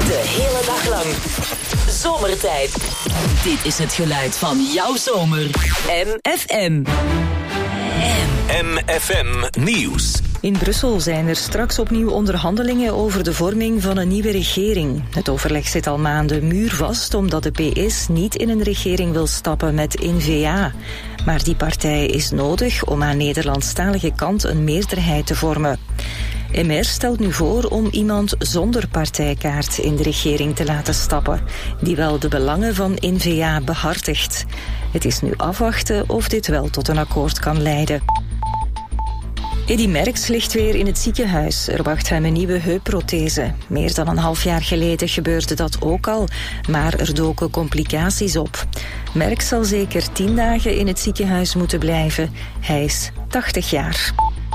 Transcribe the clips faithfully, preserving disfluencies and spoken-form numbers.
De hele dag lang. Zomertijd. Dit is het geluid van jouw zomer. M F M. M F M Nieuws. In Brussel zijn er straks opnieuw onderhandelingen over de vorming van een nieuwe regering. Het overleg zit al maanden muurvast omdat de P S niet in een regering wil stappen met N V A. Maar die partij is nodig om aan Nederlandstalige kant een meerderheid te vormen. M R stelt nu voor om iemand zonder partijkaart in de regering te laten stappen, die wel de belangen van N V A behartigt. Het is nu afwachten of dit wel tot een akkoord kan leiden. Eddy Merckx ligt weer in het ziekenhuis. Er wacht hem een nieuwe heupprothese. Meer dan een half jaar geleden gebeurde dat ook al, maar er doken complicaties op. Merckx zal zeker tien dagen in het ziekenhuis moeten blijven. Hij is tachtig jaar.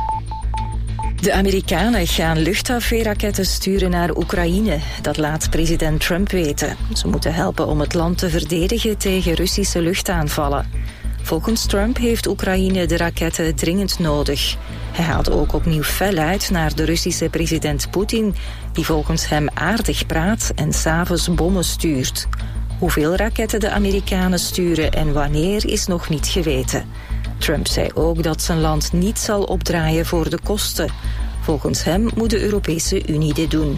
De Amerikanen gaan luchtafweerraketten sturen naar Oekraïne. Dat laat president Trump weten. Ze moeten helpen om het land te verdedigen tegen Russische luchtaanvallen. Volgens Trump heeft Oekraïne de raketten dringend nodig. Hij haalt ook opnieuw fel uit naar de Russische president Poetin, die volgens hem aardig praat en 's avonds bommen stuurt. Hoeveel raketten de Amerikanen sturen en wanneer is nog niet geweten. Trump zei ook dat zijn land niet zal opdraaien voor de kosten. Volgens hem moet de Europese Unie dit doen.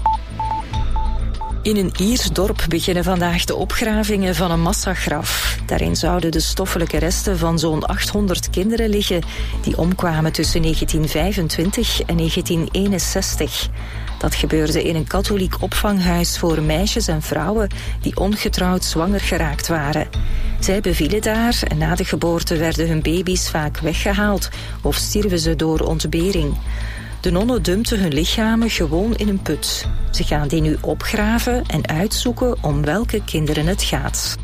In een Iers dorp beginnen vandaag de opgravingen van een massagraf. Daarin zouden de stoffelijke resten van zo'n achthonderd kinderen liggen die omkwamen tussen negentien vijfentwintig en negentien eenenzestig. Dat gebeurde in een katholiek opvanghuis voor meisjes en vrouwen die ongetrouwd zwanger geraakt waren. Zij bevielen daar en na de geboorte werden hun baby's vaak weggehaald of stierven ze door ontbering. De nonnen dumpten hun lichamen gewoon in een put. Ze gaan die nu opgraven en uitzoeken om welke kinderen het gaat.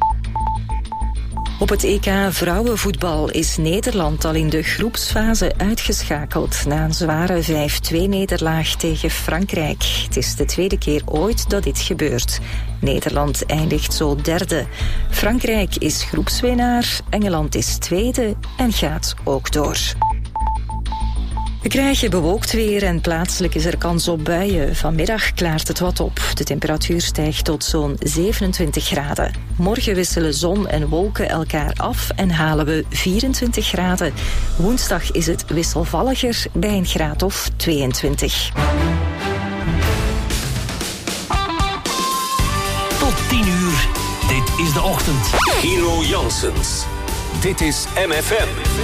Op het E K vrouwenvoetbal is Nederland al in de groepsfase uitgeschakeld na een zware vijf-twee nederlaag tegen Frankrijk. Het is de tweede keer ooit dat dit gebeurt. Nederland eindigt zo derde. Frankrijk is groepswinnaar, Engeland is tweede en gaat ook door. We krijgen bewolkt weer en plaatselijk is er kans op buien. Vanmiddag klaart het wat op. De temperatuur stijgt tot zo'n zevenentwintig graden. Morgen wisselen zon en wolken elkaar af en halen we vierentwintig graden. Woensdag is het wisselvalliger bij een graad of tweeëntwintig. Tot tien uur. Dit is de ochtend. Hero Janssens. Dit is M F M.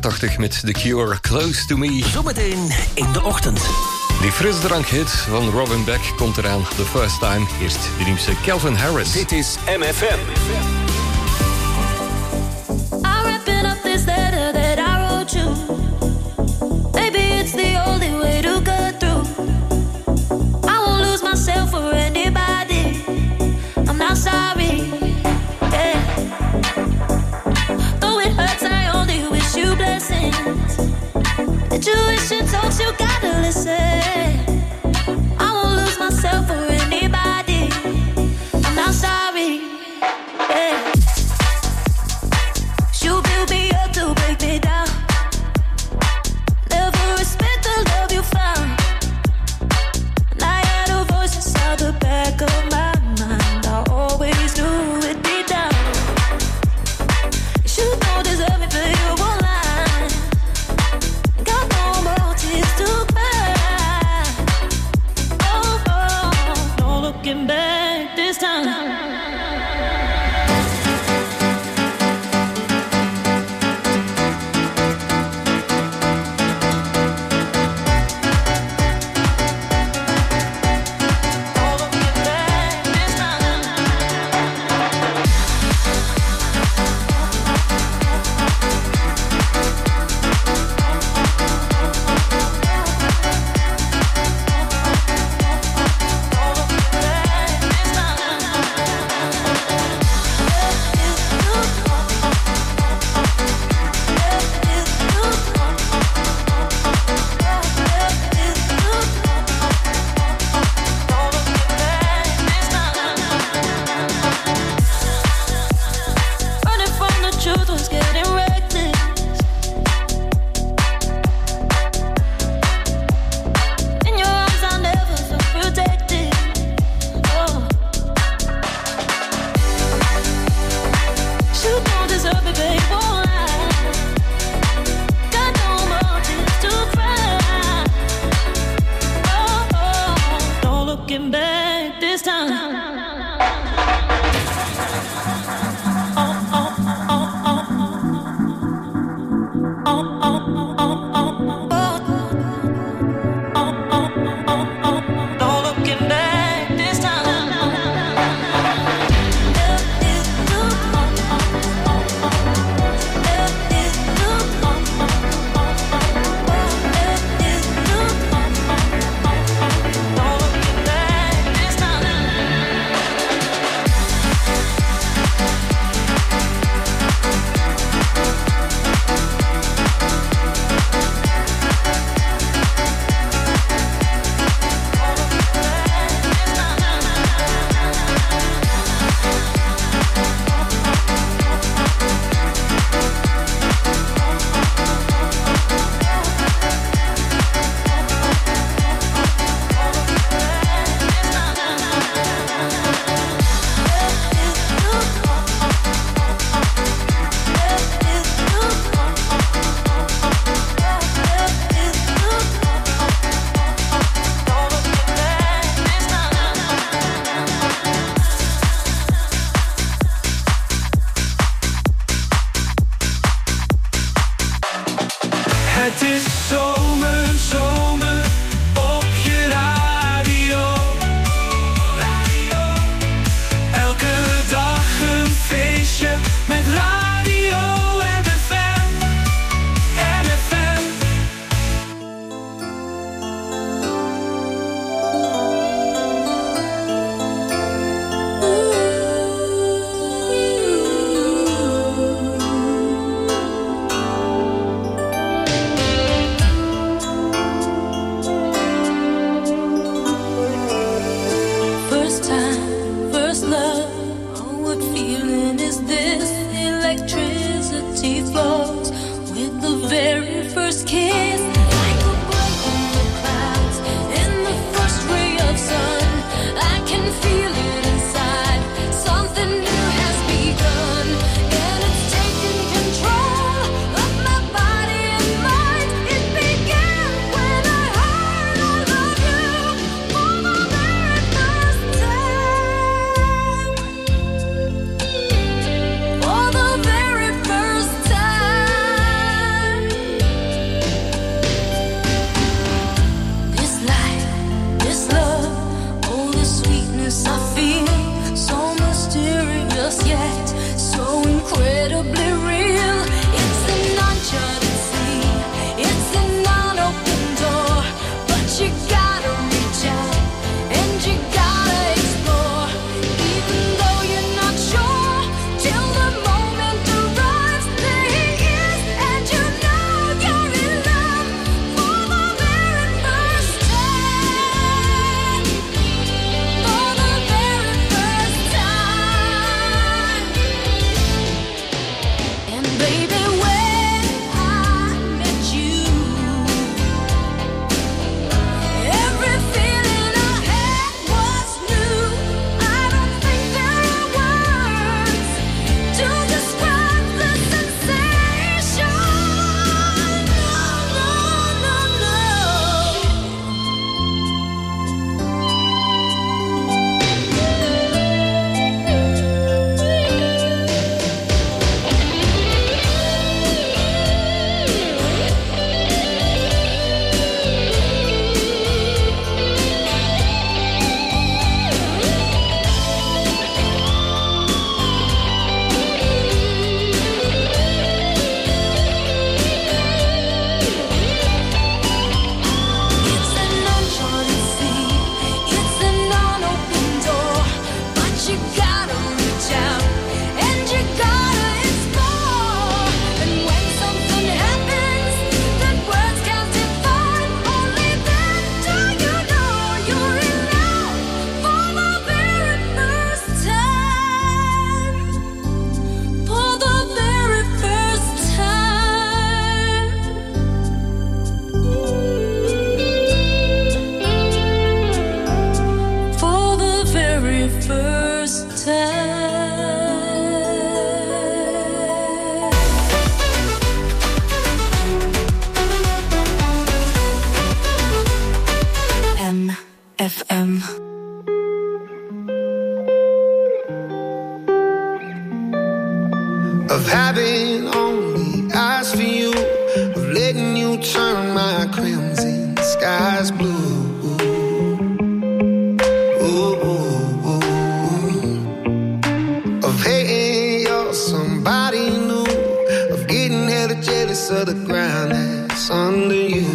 tachtig met The Cure, Close to Me. Zometeen in de ochtend. Die frisdrankhit van Robin Beck komt eraan. The First Time. Eerst de nieuwste Calvin Harris. Dit is M F M. I'm wrapping up this letter that I wrote you. Maybe it's the only way to go through. I won't lose myself for anybody. I'm not sorry. Yeah. Though it hurts, I only wish you blessings. Intuition talks, you gotta listen. I won't lose myself for anybody. I'm not sorry. Yeah. You build me up to break me down. Never respect the love you found. And I had a voice inside the back of my mind. I always knew it deep down. You don't deserve me, but you won't lie. Got no more tears to cry. Oh, oh, no looking back this time. For the very first time. powerless under you.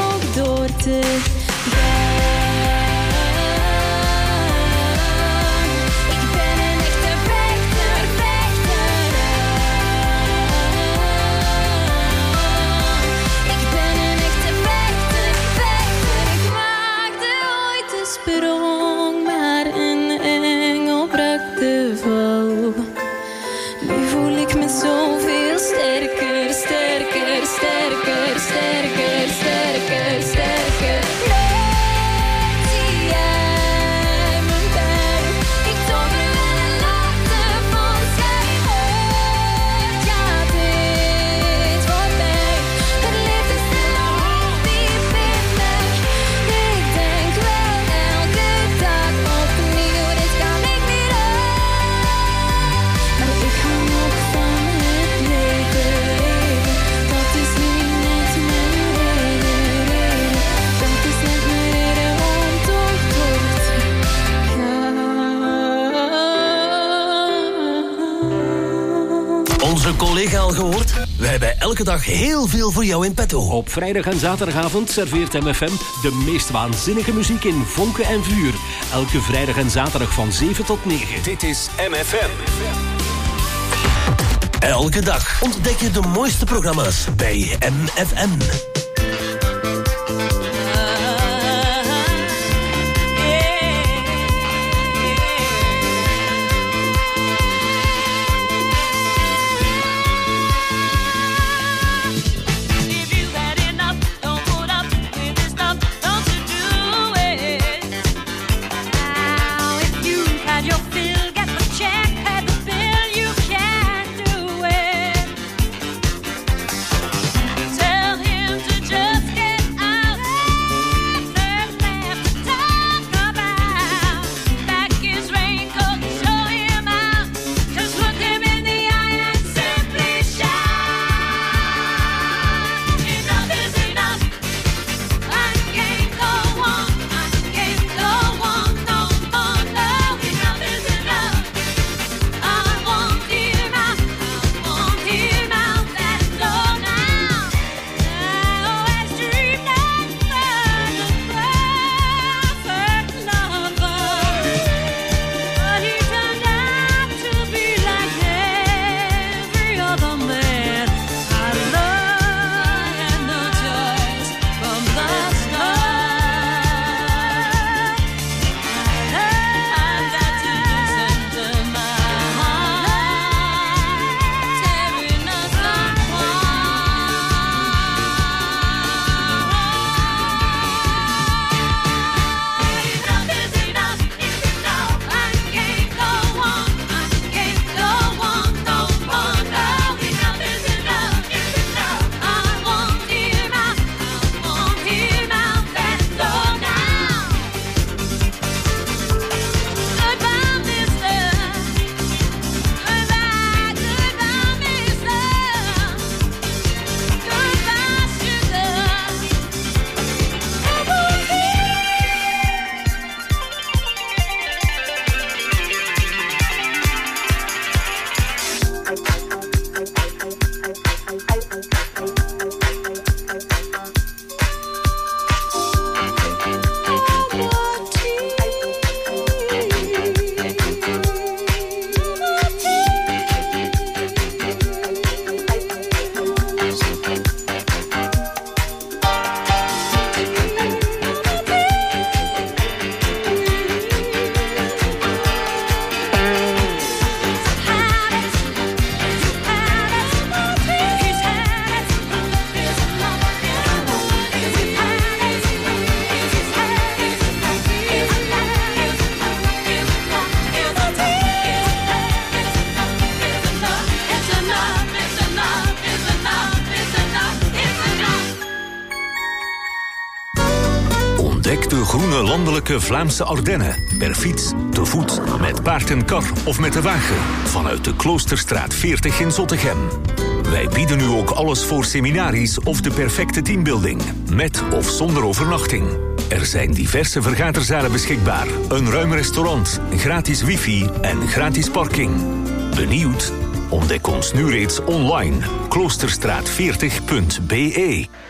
te gaan. bent zoveel sterker, sterker, sterker, sterker, sterker, sterker. Nooit zie jij mijn pijn. Ik tover wel een lachte van schijn. Hoort ja, dit wordt mij. Het licht is in de hoofd diep in mij. Ik denk wel elke dag opnieuw. Dit kan ik niet aan. Maar ik hou nog van het leven. Dat is nu net mijn reden. Dat is net mijn reden om toch door te gaan. Onze collega al gehoord? Wij hebben elke dag heel veel voor jou in petto. Op vrijdag en zaterdagavond serveert M F M de meest waanzinnige muziek in vonken en vuur. Elke vrijdag en zaterdag van zeven tot negen. Dit is M F M. Elke dag ontdek je de mooiste programma's bij M F M. If you've had enough, don't put up with this stuff. Don't you do it. Now, if you've had your fill, get the check, pay the bill. You can do it. Tell him to just get out. There's left to talk about. Back his raincoat, show him out. Just look him in the eye and simply shout. Enough is enough. I can't go on. I can't go on no more. No, enough is enough. I won't hear mouth. I won't hear mouth. That's all now. I always dreamed of finding a perfect lover, but he turned out to be like every other man I love and no choice from the start. I've got to listen to my heart tearing us apart. Enough is enough. No, I can't go on. I can't go on no more. No, enough is enough. I won't hear mouth. I won't hear mouth. That's all now. Goodbye, mister. Goodbye, goodbye, mister. Goodbye, sugar. Ontdek de groene landelijke Vlaamse Ardennen. Per fiets, te voet, met paard en kar of met de wagen. Vanuit de Kloosterstraat veertig in Zottegem. Wij bieden nu ook alles voor seminaries of de perfecte teambuilding. Met of zonder overnachting. Er zijn diverse vergaderzalen beschikbaar. Een ruim restaurant, gratis wifi en gratis parking. Benieuwd? Ontdek ons nu reeds online. kloosterstraat veertig punt b e.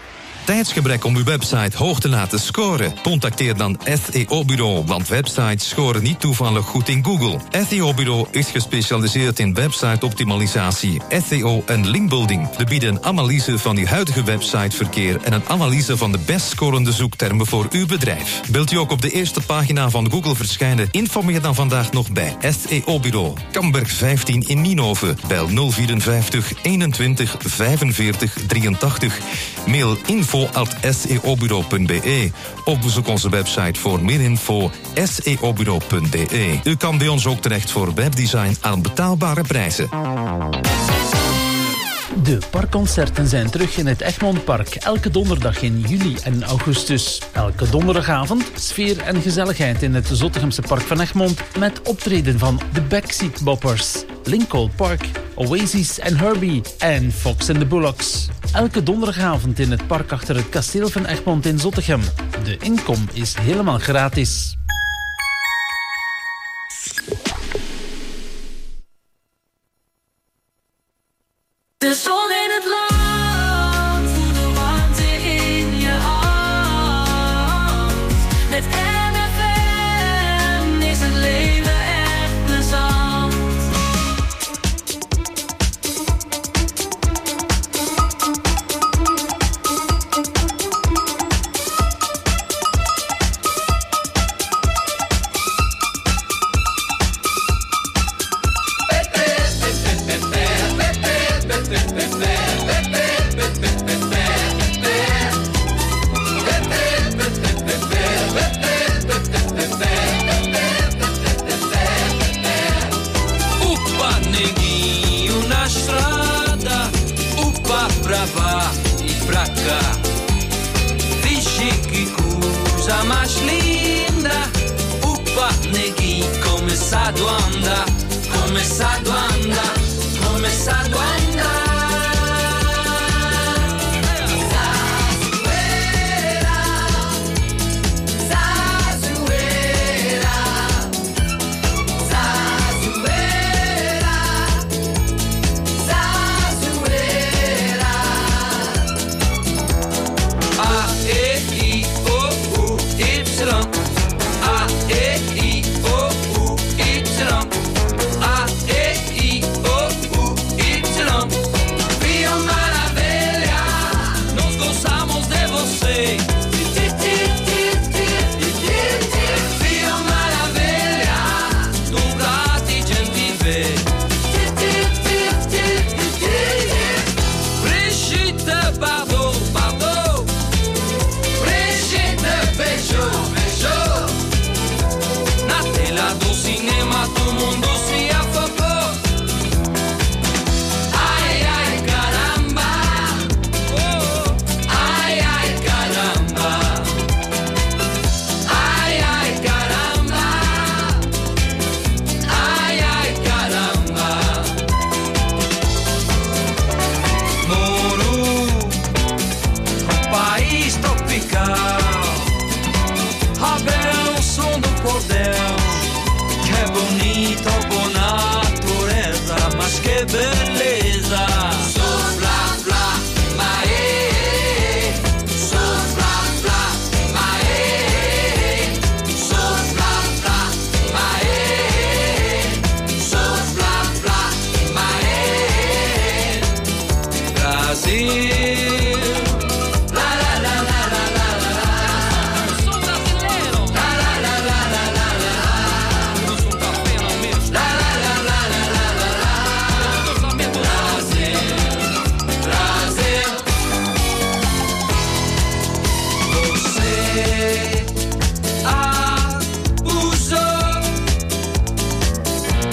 tijdsgebrek om uw website hoog te laten scoren? Contacteer dan S E O-bureau, want websites scoren niet toevallig goed in Google. S E O-bureau is gespecialiseerd in website-optimalisatie, S E O en linkbuilding. We bieden een analyse van uw huidige websiteverkeer en een analyse van de best scorende zoektermen voor uw bedrijf. Wilt u ook op de eerste pagina van Google verschijnen? Informeer dan vandaag nog bij S E O-bureau. Kamberg vijftien in Nienhoven. Bel nul vierenvijftig eenentwintig vijfenveertig drieëntachtig. Mail info at s e o bureau punt b e. Of bezoek onze website voor meer info s e o bureau punt b e. U kan bij ons ook terecht voor webdesign aan betaalbare prijzen. De parkconcerten zijn terug in het Egmondpark. Elke donderdag in juli en augustus. Elke donderdagavond sfeer en gezelligheid in het Zottegemse Park van Egmond met optreden van de Backseat Boppers, Lincoln Park, Oasis en Herbie en Fox and the Bullocks. Elke donderdagavond in het park achter het kasteel van Egmond in Zottegem. De inkom is helemaal gratis. De zon in het land, voel de warmte in je hand. Met M F M is het leven echt plezant. Mais linda, upa negui, começado a andar, começado a andar, começado a andar.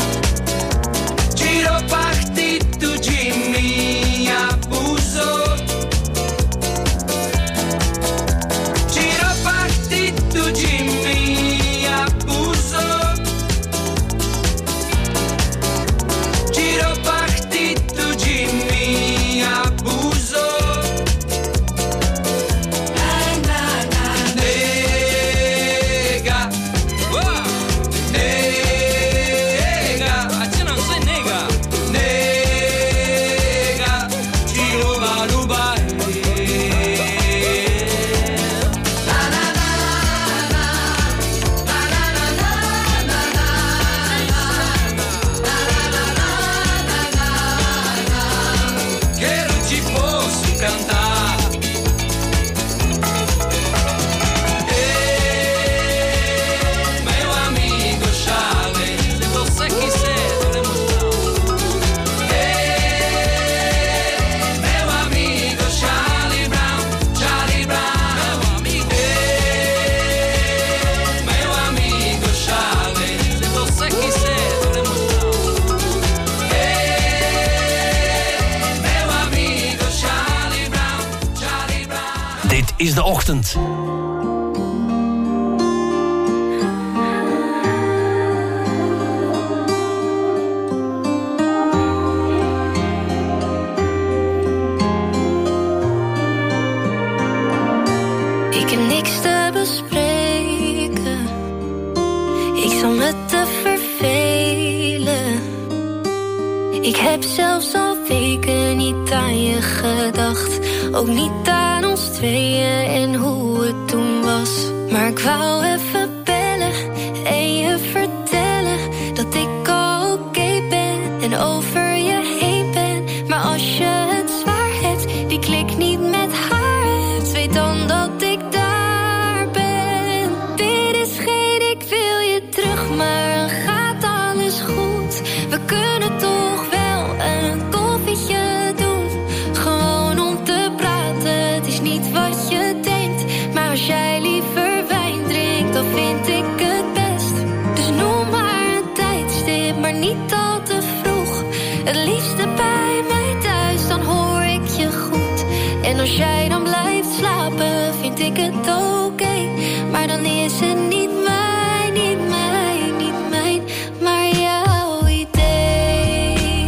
Tiro partito de mim, abusou. cantare. Eh, mio amico Charlie, se fosse chi sei, dovremmo stare. Eh, mio amico Charlie Brown, Charlie Brown. Eh, mio amico Charlie, se fosse chi sei, dovremmo stare. Dit is de ochtend. Ik heb niks te bespreken. Ik zal me te vervelen. Ik heb zelfs al weken niet aan je gedacht. Ook niet aan ons tweeën en hoe het toen was. Maar ik wou even bellen en je vertellen dat ik al oké ben en over je heen ben. Maar als je het zwaar hebt, die klik niet met haar hebt, weet dan dat ik daar ben. Dit is geen ik wil je terug, maar dan gaat alles goed. We kunnen toch wel een koffietje doen, gewoon om te praten. Het is niet wat je denkt, maar als jij liever wijn drinkt, dan vind ik het best. Dus noem maar een tijdstip, maar niet al te vroeg. Het liefste bij mij thuis, dan hoor ik je goed. En als jij dan blijft slapen, vind ik het oké. Maar dan is het niet mijn, niet mijn, niet mijn, maar jouw idee.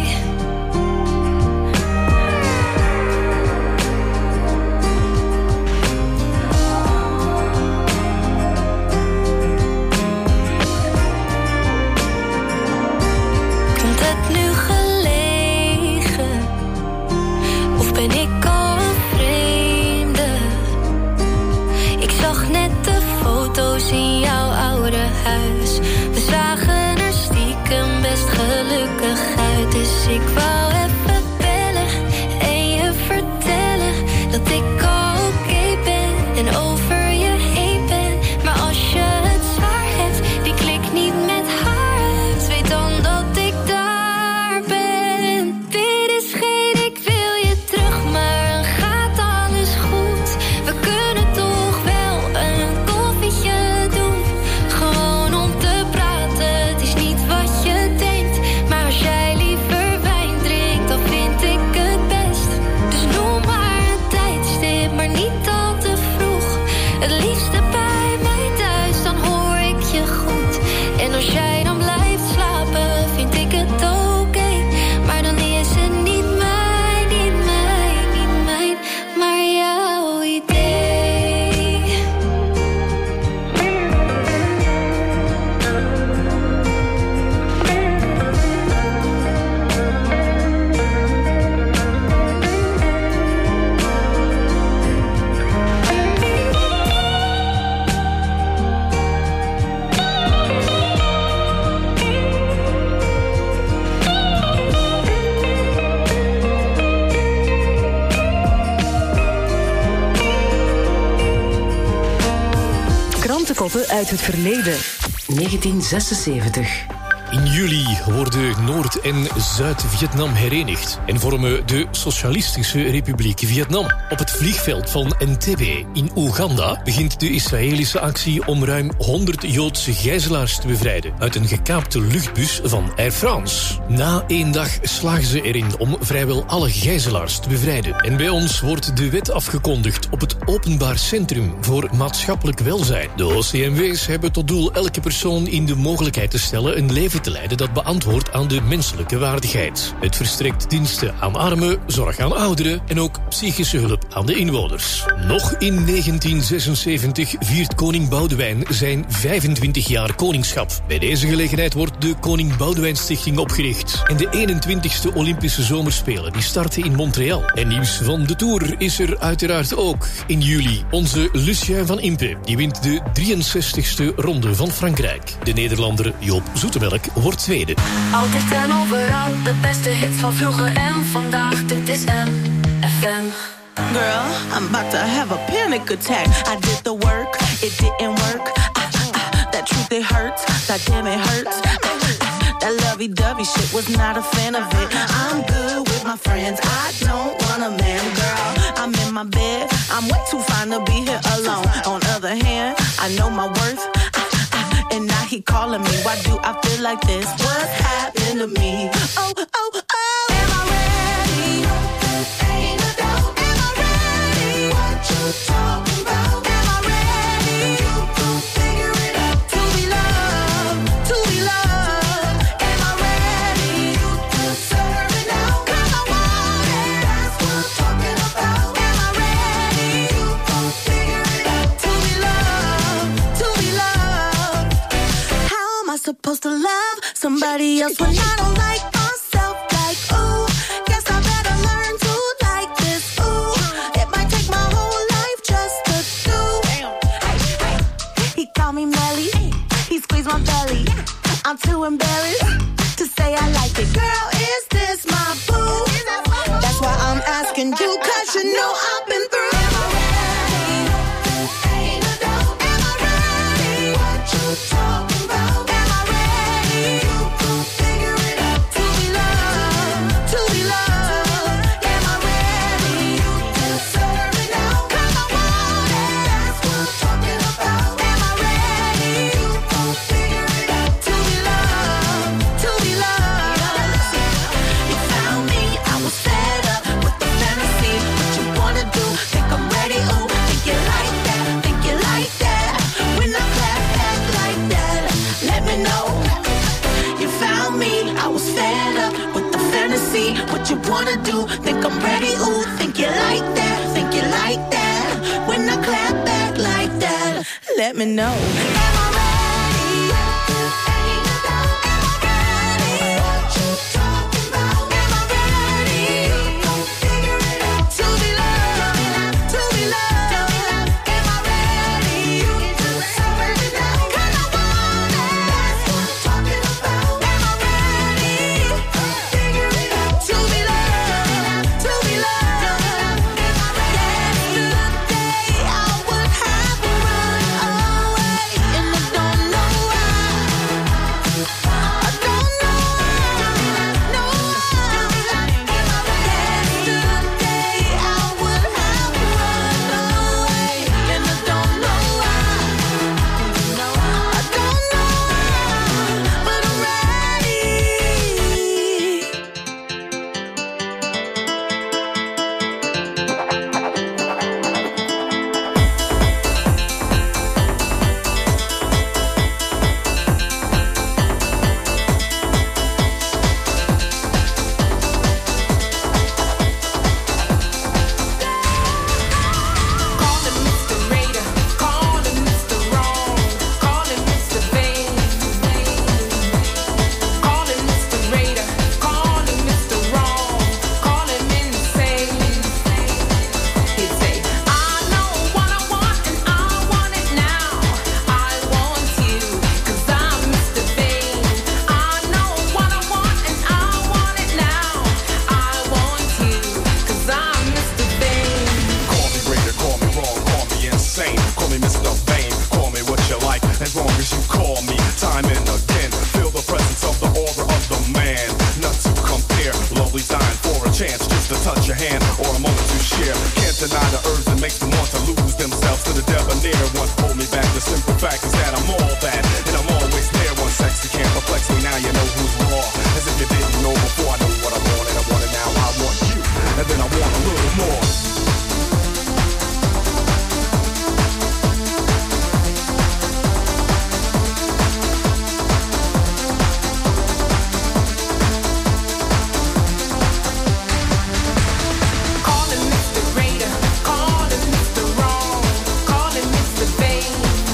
Komt het nu gelegen? Of ben ik al een vreemde? Ik zag net de foto's in jouw oude huis. We zagen er stiekem best gelukkig uit. Dus ik wou even bellen en je vertellen dat ik al oké ben en over je heen ben. Maar als je het zwaar hebt, die klik niet met haar hebt, weet dan dat ik daar ben. Dit is geen ik wil je terug, maar dan gaat alles goed. We kunnen toch wel een koffietje doen, gewoon om te praten. Het is niet wat je denkt, maar als jij liever wijn drinkt, dan vind ik het best. Dus noem maar een tijdstip, maar niet al te vroeg. Het liefste bij mij thuis, dan hoor ik je goed. En als jij dan blijft slapen, vind ik het oké. Maar dan is het niet mijn, niet mijn, niet mijn, maar jouw idee. Krantenkoppen uit het verleden. negentien zesenzeventig. In juli worden Noord- en Zuid-Vietnam herenigd en vormen de Socialistische Republiek Vietnam. Op het vliegveld van Entebbe in Oeganda begint de Israëlische actie om ruim honderd Joodse gijzelaars te bevrijden uit een gekaapte luchtbus van Air France. Na één dag slagen ze erin om vrijwel alle gijzelaars te bevrijden. En bij ons wordt de wet afgekondigd op het Openbaar Centrum voor Maatschappelijk Welzijn. De O C M W's hebben tot doel elke persoon in de mogelijkheid te stellen een leven te leiden dat beantwoordt aan de menselijke waardigheid. Het verstrekt diensten aan armen, zorg aan ouderen en ook psychische hulp aan de inwoners. Nog in negentien zesenzeventig viert koning Boudewijn zijn vijfentwintig jaar koningschap. Bij deze gelegenheid wordt de Koning Boudewijn Stichting opgericht. En de eenentwintigste Olympische Zomerspelen die starten in Montreal. En nieuws van de Tour is er uiteraard ook. In juli onze Lucien van Impe. Die wint de drieënzestigste ronde van Frankrijk. De Nederlander Joop Zoetemelk wordt tweede. Altijd en overal, de beste hits van vroeger en vandaag. Dit is M F M. Girl, I'm about to have a panic attack. I did the work, it didn't work. Ah, ah, that truth, it hurts. That damn, it hurts. Ah, ah, that lovey-dovey shit, was not a fan of it. I'm good with my friends. I don't want a man, girl. I'm in my bed. I'm way too fine to be here alone. On other hand, I know my worth. Ah, ah, and now he calling me. Why do I feel like this? What's happening to me? Oh, oh, oh. Am I ready? Ain't a doubt. Am I ready? What you talking about? Am I ready? You gon' figure it out. To be loved, to be loved. Am I ready? You deserve it now. 'Cause I want it. That's what I'm talking about. Am I ready? You gon' figure it out. To be loved, to be loved. How am I supposed to love somebody else when I don't like myself? Like, ooh, guess I better learn to like this. Ooh, it might take my whole life just to do. Hey, hey. He called me Melly, he squeezed my belly. I'm too embarrassed to say I like it. Girl, is this my boo? That's why I'm asking you, 'cause you know I've been through. Am I ready? Ain't a doubt. Am I ready? What you talking about? Am I ready? You gon' figure it out. To be loved, to be loved. Am I ready? You deserve it now. 'Cause I want it. That's what I'm talking about. Am I ready? You gon' figure it out. To be loved, to be loved. You found me, I was fed up with the fantasy. What you wanna do? Think I'm ready? Ooh, think you like that? Think you like that? When I clap back like that, let me know. You found me, I was fed up with the fantasy. What you wanna do? Think I'm ready? Ooh, think you like that? Think you like that? When I clap back like that, let me know. Am I ready? Ain't a doubt. Am I ready? What you talking about? Am I ready? You gon' figure it out. To be loved, to be loved. Am I ready? You deserve it now. 'Cause I want it. That's what I'm talking about. Am I ready? Figure it out. To be loved, to be loved. Am I ready? Yesterday I would have run away, and I don't know why. I don't know why. No why. Yesterday I would have run away, and I don't know why. I don't know why, but I'm ready. Call him Mister Raider, call him Mister Wrong, call him Mister Vain. Call him Mister Raider, call him Mister Wrong, call him insane. He'd say, I know what I want and I want it now. I want you, 'cause I'm Mister Vain. I know what I want and I want it now. I want you, 'cause I'm Mister Vain. Call me greater, call me wrong, call me insane. Call me Mister Vain, call me what you like, as long as you call me time and again. Feel the presence of the aura of the man. Not to compare, lovely sign for a chance just to touch your hand or a moment to share. Can't deny the urge that makes them want to lose themselves to the debonair. What hold me back, the simple fact is that I'm all that, and I'm always there. One sexy can't perplex me, now you know who's raw. As if you didn't know before, I know what I want and I want it now. I want you, and then I want a little more. Call him Mister Raider, call him Mister Wrong, call him Mister Vain.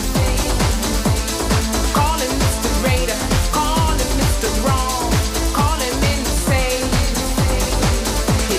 Call him Mister Raider, call him Mister Wrong, call him insane.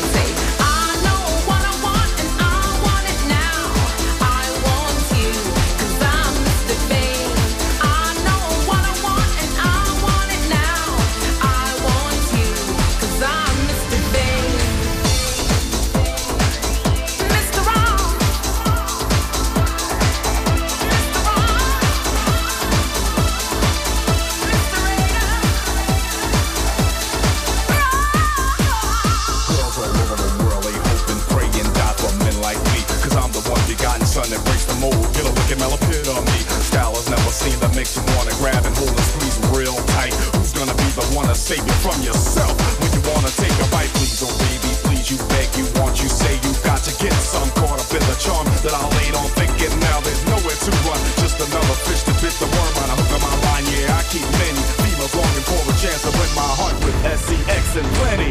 the one begotten son that breaks the mold. Get a look at Mel epitome. Style is never seen that makes you wanna grab and hold and squeeze real tight. Who's gonna be the one to save you from yourself when you wanna take a bite? Please, oh baby, please, you beg, you want, you say you got to get some. Caught up in the charm that I laid on thinking now there's nowhere to run. Just another fish to bit the worm on a hook of my line. Yeah, I keep many females longing for a chance to win my heart with S C X and plenty.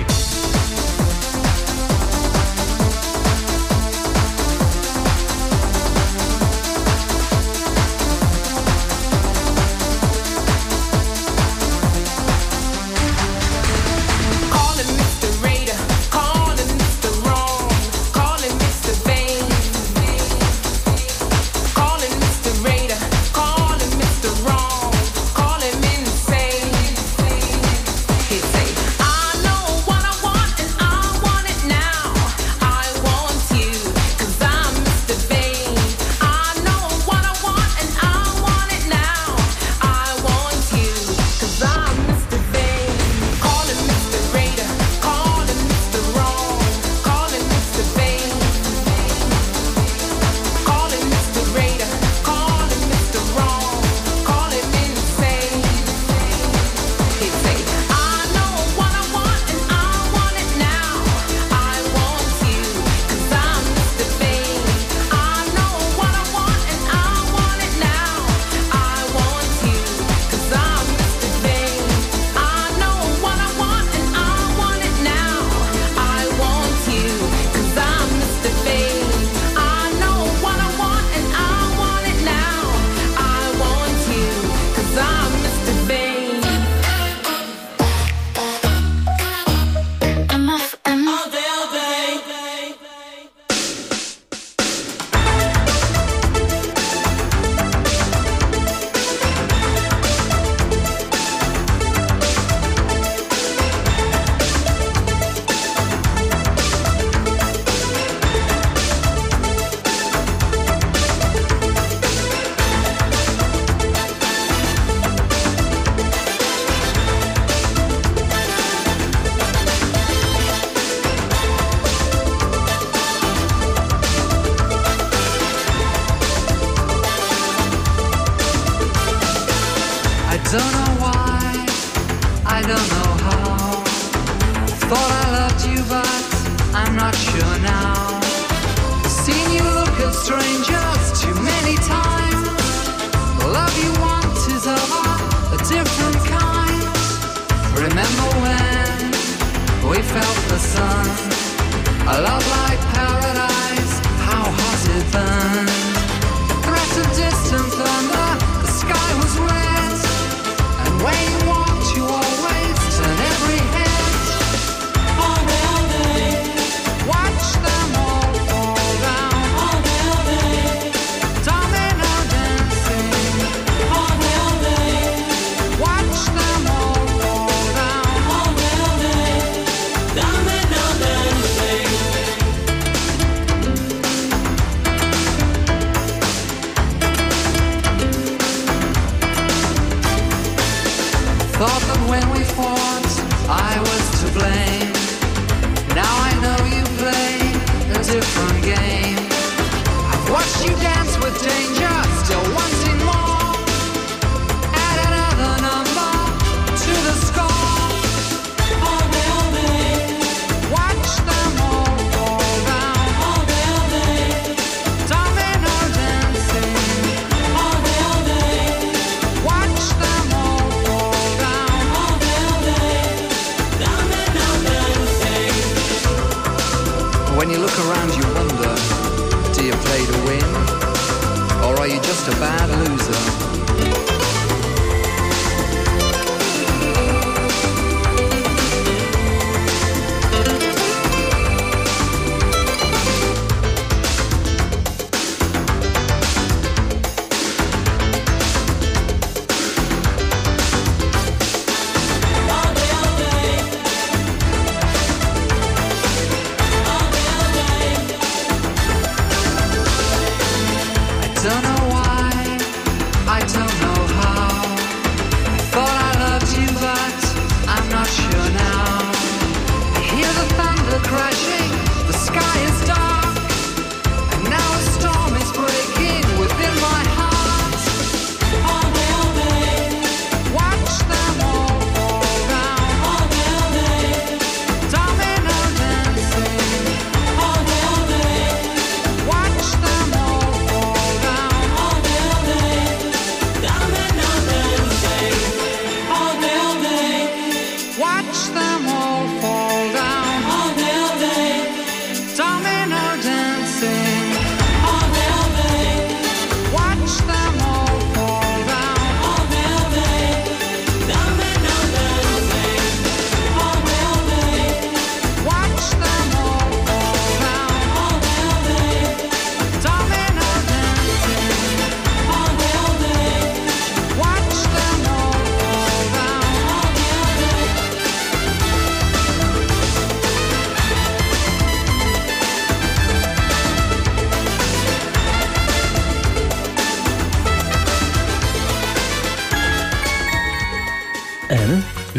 Don't know why, I don't know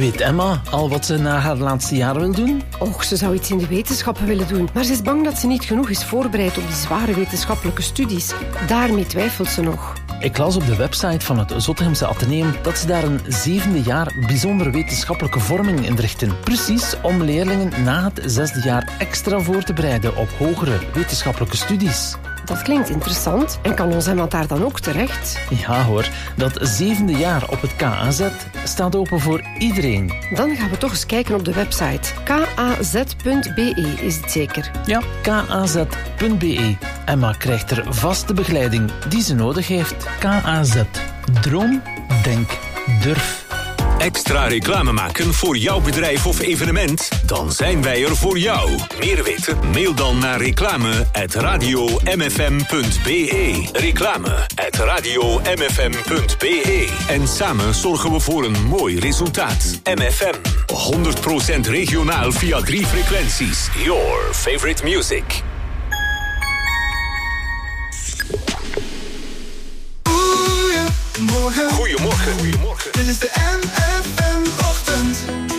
Weet Emma al wat ze na haar laatste jaar wil doen? Och, ze zou iets in de wetenschappen willen doen. Maar ze is bang dat ze niet genoeg is voorbereid op die zware wetenschappelijke studies. Daarmee twijfelt ze nog. Ik las op de website van het Zottegemse Atheneum dat ze daar een zevende jaar bijzondere wetenschappelijke vorming inrichten. Precies om leerlingen na het zesde jaar extra voor te bereiden op hogere wetenschappelijke studies. Dat klinkt interessant. En kan ons Emma daar dan ook terecht? Ja hoor, dat zevende jaar op het K A Z staat open voor iedereen. Dan gaan we toch eens kijken op de website. k a z punt b e is het zeker? Ja, k a z punt b e. Emma krijgt er vaste begeleiding die ze nodig heeft. K A Z. Droom, denk, durf. Extra reclame maken voor jouw bedrijf of evenement? Dan zijn wij er voor jou. Meer weten? Mail dan naar reclame at radio m f m punt b e. Reclame at radio m f m punt b e. En samen zorgen we voor een mooi resultaat. M F M. honderd procent regionaal via drie frequenties. Your favorite music. Goedemorgen. Goedemorgen. Goedemorgen. Dit is de M F M-ochtend.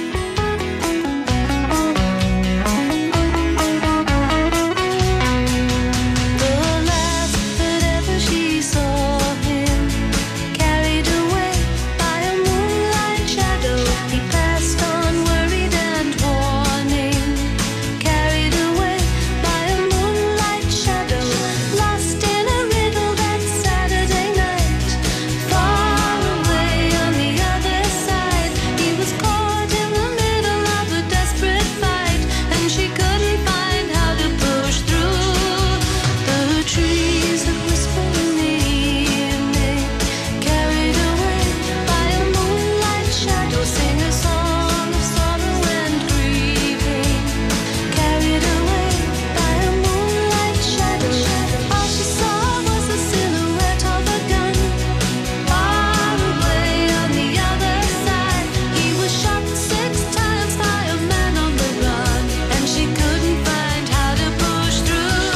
The last that ever she saw him, carried away by a moonlight shadow, he passed on worried and warning. Carried away by a moonlight shadow, lost in a riddle that Saturday night. Far away on the other side, he was caught in the middle of a desperate fight, and she couldn't find how to push through. The trees that whisper in the evening, carried away by a moonlight shadow, sing a song of sorrow and grieving. Carried away by a moonlight shadow, all she saw was the silhouette of a gun. Far away on the other side, he was shot six times by a man on the run, and she couldn't find how to push through.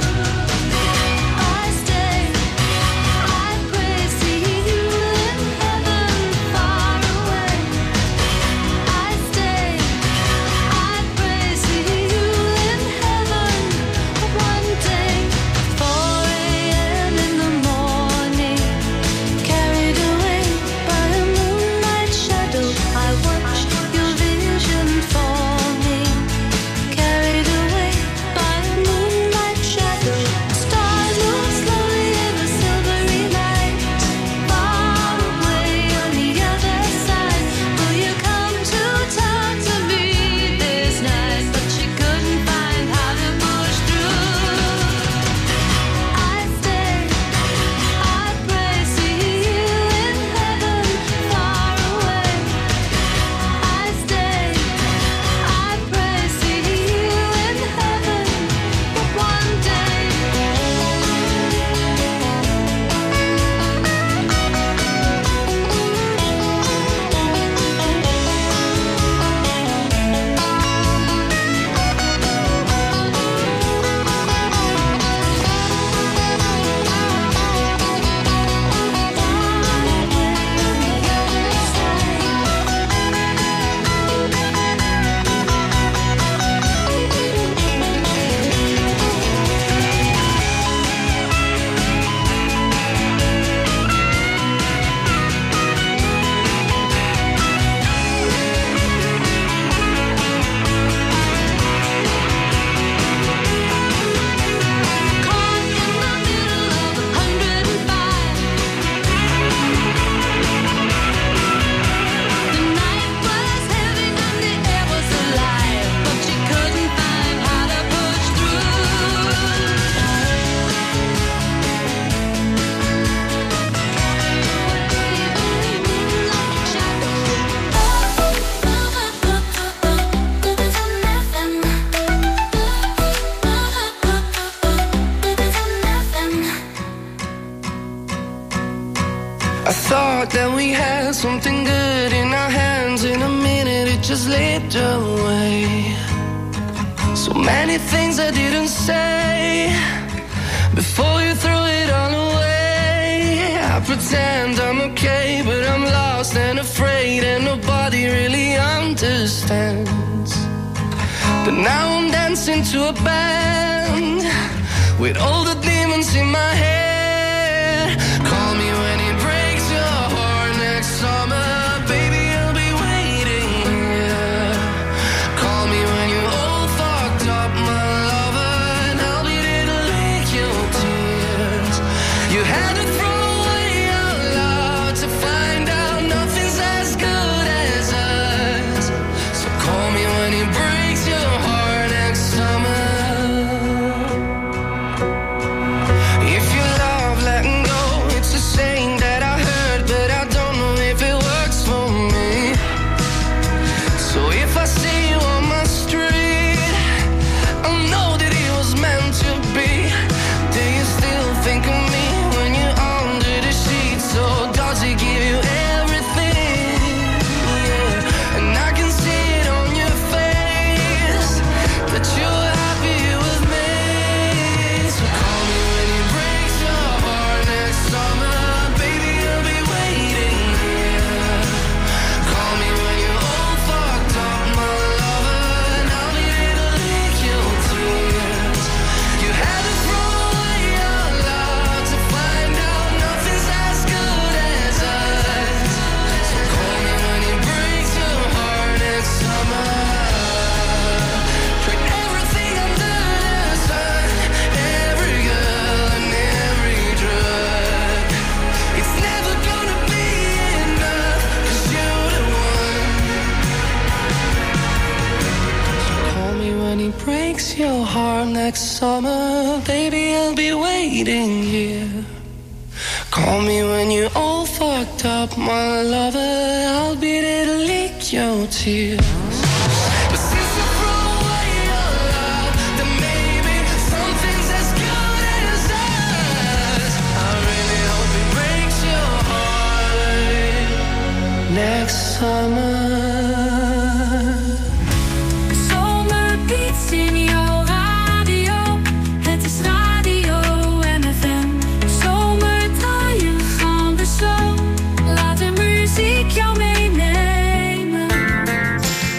I stay, I pray, see you in heaven, far away. I stay, I pray, see you in heaven, one day. four a.m. in the morning, carried away by a moonlight shadow, I watched your vision forming. Carried away by a moonlight shadow, stars move slowly in the silvery light. Far away on the other side, will you come to talk to me this night? But she couldn't find how to push through. I stay, I pray, see you in heaven, far away. I stay, I pray, see you in heaven, one day. I thought that we had something good in our hands. In a minute it just slipped away. So many things I didn't say before you threw it all away. I pretend I'm okay, but I'm lost and afraid, and nobody really understands. But now I'm dancing to a band with all the demons in my head. Call me when it breaks your heart next summer, baby, I'll be waiting here. Call me when you're all fucked up, my lover, and I'll be there to lick your tears. You had to throw away our love to find out nothing's as good as us. So call me when it breaks your heart next summer. If you love letting go, it's a saying that I heard, but I don't know if it works for me. So if I see you on my street, I'll know that it was meant to be. Do you still think of me when you're under the sheets? So does it give you everything? Yeah. And I can see it on your face that you're happy with me. So call me when it breaks your heart next summer, baby, I'll be waiting here. Call me when you're all fucked up, my lover, and I'll be there to lick your tears. You had to throw away your love to find out nothing's as good as us. So call me when it breaks your heart next summer. Trade everything under the sun, every girl and every drug. It's never gonna be enough, 'cause you're the one. So call me when it breaks your heart next summer, baby, I'll be waiting here. Call me when you're all fucked up, my lover, I'll be there to lick your tears. But since you throw away your love, then maybe something's as good as us. I really hope it breaks your heart next summer. Zomerbeats in jouw radio, het is Radio M F M. Zomerdraaien van de show, laat de muziek jou meenemen.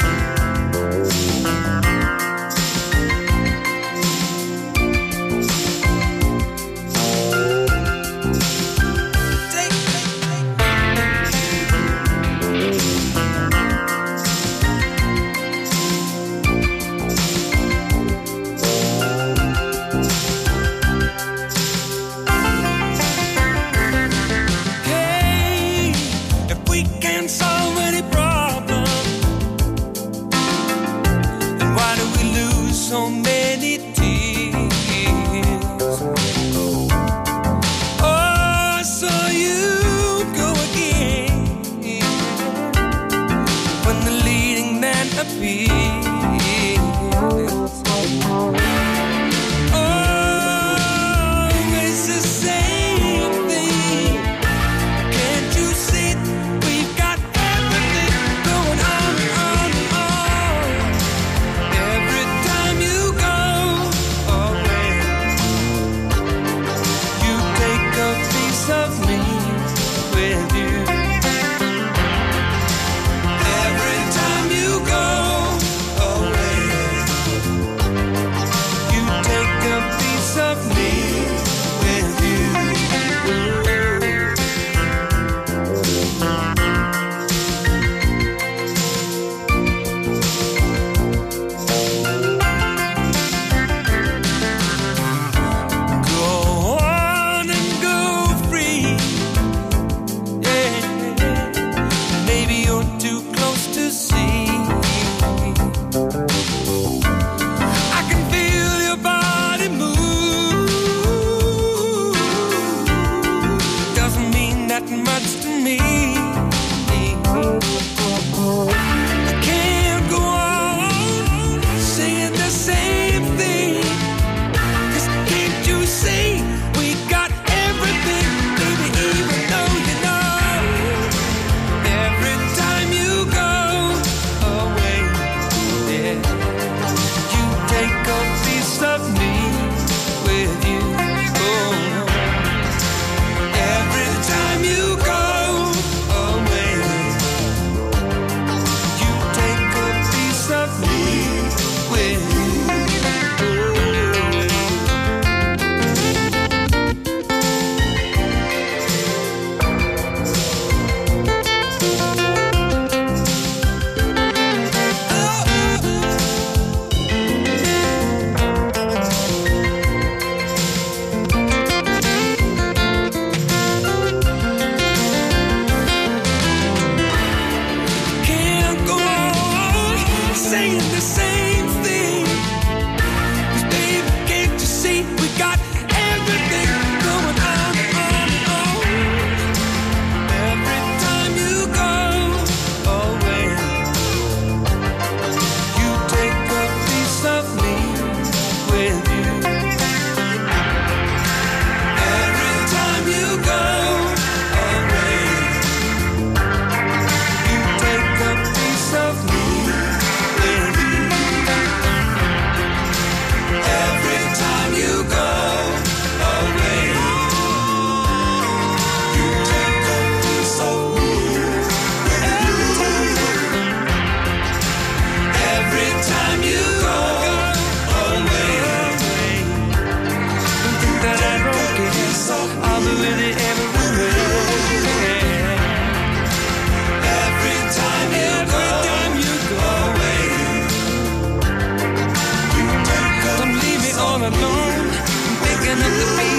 picking up the pieces.